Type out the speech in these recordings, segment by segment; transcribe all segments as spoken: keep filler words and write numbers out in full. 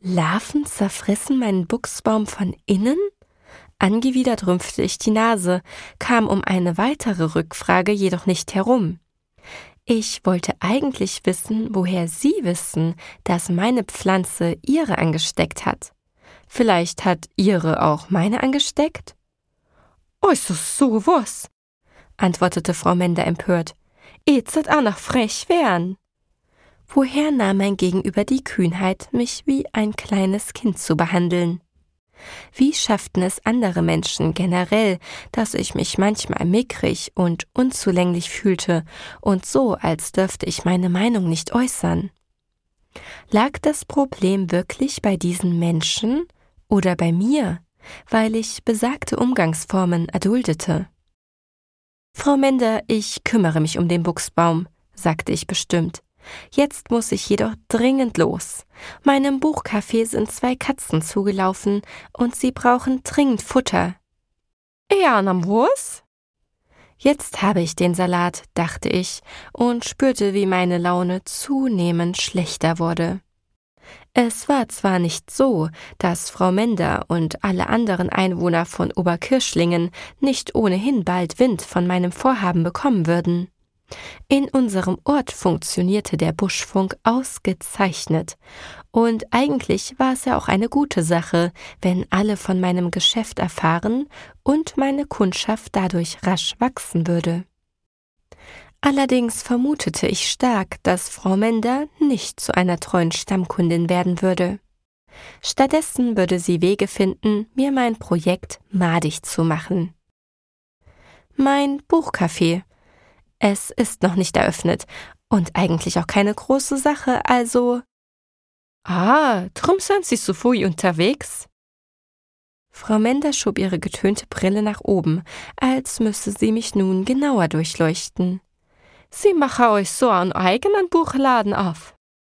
Larven zerfressen meinen Buchsbaum von innen? Angewidert rümpfte ich die Nase, kam um eine weitere Rückfrage jedoch nicht herum. Ich wollte eigentlich wissen, woher Sie wissen, dass meine Pflanze Ihre angesteckt hat. Vielleicht hat Ihre auch meine angesteckt? »Also sowas«, antwortete Frau Mender empört. »Jetzt auch noch frech werden.« Woher nahm mein Gegenüber die Kühnheit, mich wie ein kleines Kind zu behandeln? Wie schafften es andere Menschen generell, dass ich mich manchmal mickrig und unzulänglich fühlte und so, als dürfte ich meine Meinung nicht äußern? Lag das Problem wirklich bei diesen Menschen oder bei mir, weil ich besagte Umgangsformen erduldete? »Frau Mender, ich kümmere mich um den Buchsbaum«, sagte ich bestimmt. »Jetzt muss ich jedoch dringend los. Meinem Buchcafé sind zwei Katzen zugelaufen und sie brauchen dringend Futter.« »Ja, na was?« Jetzt habe ich den Salat, dachte ich und spürte, wie meine Laune zunehmend schlechter wurde. Es war zwar nicht so, dass Frau Mender und alle anderen Einwohner von Oberkirschlingen nicht ohnehin bald Wind von meinem Vorhaben bekommen würden. In unserem Ort funktionierte der Buschfunk ausgezeichnet, und eigentlich war es ja auch eine gute Sache, wenn alle von meinem Geschäft erfahren und meine Kundschaft dadurch rasch wachsen würde. Allerdings vermutete ich stark, dass Frau Mender nicht zu einer treuen Stammkundin werden würde. Stattdessen würde sie Wege finden, mir mein Projekt madig zu machen. Mein Buchcafé. Es ist noch nicht eröffnet und eigentlich auch keine große Sache, also... »Ah, drum sind Sie so früh unterwegs?« Frau Mender schob ihre getönte Brille nach oben, als müsse sie mich nun genauer durchleuchten. »Sie machen euch so einen eigenen Buchladen auf?«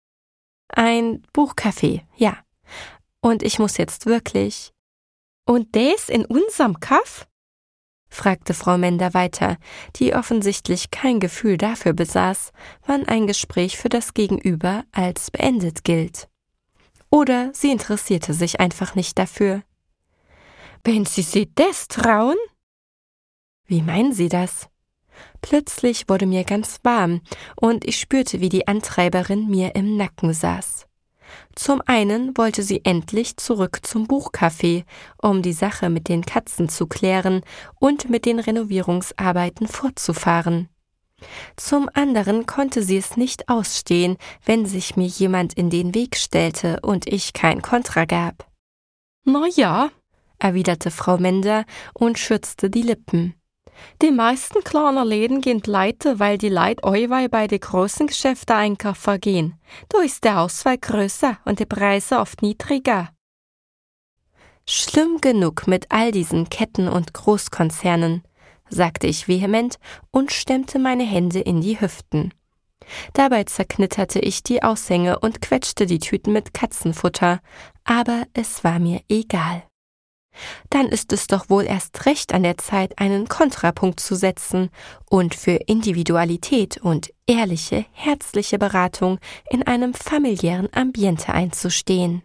»Ein Buchcafé, ja. Und ich muss jetzt wirklich...« »Und das in unserem Kaff?« fragte Frau Mender weiter, die offensichtlich kein Gefühl dafür besaß, wann ein Gespräch für das Gegenüber als beendet gilt. Oder sie interessierte sich einfach nicht dafür. »Wenn Sie sich das trauen?« »Wie meinen Sie das?« Plötzlich wurde mir ganz warm und ich spürte, wie die Antreiberin mir im Nacken saß. Zum einen wollte sie endlich zurück zum Buchcafé, um die Sache mit den Katzen zu klären und mit den Renovierungsarbeiten fortzufahren. Zum anderen konnte sie es nicht ausstehen, wenn sich mir jemand in den Weg stellte und ich kein Kontra gab. »Na ja«, erwiderte Frau Mender und schürzte die Lippen. »Die meisten kleinen Läden gehen pleite, weil die Leute allweil bei den großen Geschäften einkaufen gehen. Da ist der Auswahl größer und die Preise oft niedriger.« »Schlimm genug mit all diesen Ketten und Großkonzernen«, sagte ich vehement und stemmte meine Hände in die Hüften. Dabei zerknitterte ich die Aushänge und quetschte die Tüten mit Katzenfutter, aber es war mir egal. Dann ist es doch wohl erst recht an der Zeit, einen Kontrapunkt zu setzen und für Individualität und ehrliche, herzliche Beratung in einem familiären Ambiente einzustehen.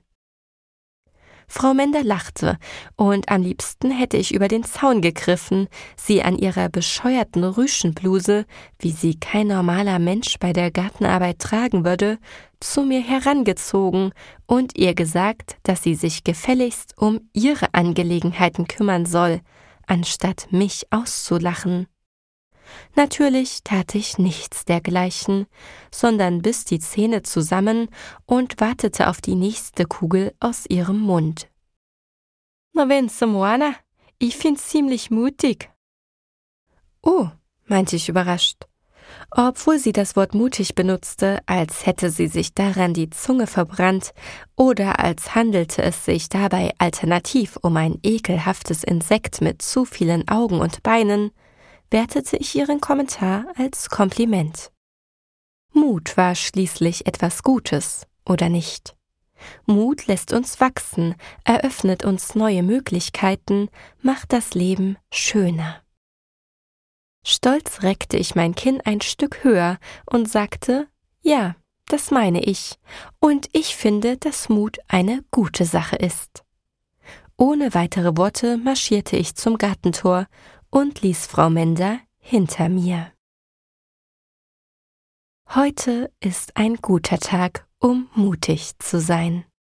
Frau Mender lachte, und am liebsten hätte ich über den Zaun gegriffen, sie an ihrer bescheuerten Rüschenbluse, wie sie kein normaler Mensch bei der Gartenarbeit tragen würde, zu mir herangezogen und ihr gesagt, dass sie sich gefälligst um ihre Angelegenheiten kümmern soll, anstatt mich auszulachen. Natürlich tat ich nichts dergleichen, sondern biss die Zähne zusammen und wartete auf die nächste Kugel aus ihrem Mund. »Na wenn Sie meinen, ich find's ziemlich mutig.« »Oh«, meinte ich überrascht. Obwohl sie das Wort mutig benutzte, als hätte sie sich daran die Zunge verbrannt oder als handelte es sich dabei alternativ um ein ekelhaftes Insekt mit zu vielen Augen und Beinen, wertete ich ihren Kommentar als Kompliment. Mut war schließlich etwas Gutes, oder nicht? Mut lässt uns wachsen, eröffnet uns neue Möglichkeiten, macht das Leben schöner. Stolz reckte ich mein Kinn ein Stück höher und sagte, ja, das meine ich, und ich finde, dass Mut eine gute Sache ist. Ohne weitere Worte marschierte ich zum Gartentor und ließ Frau Mender hinter mir. Heute ist ein guter Tag, um mutig zu sein.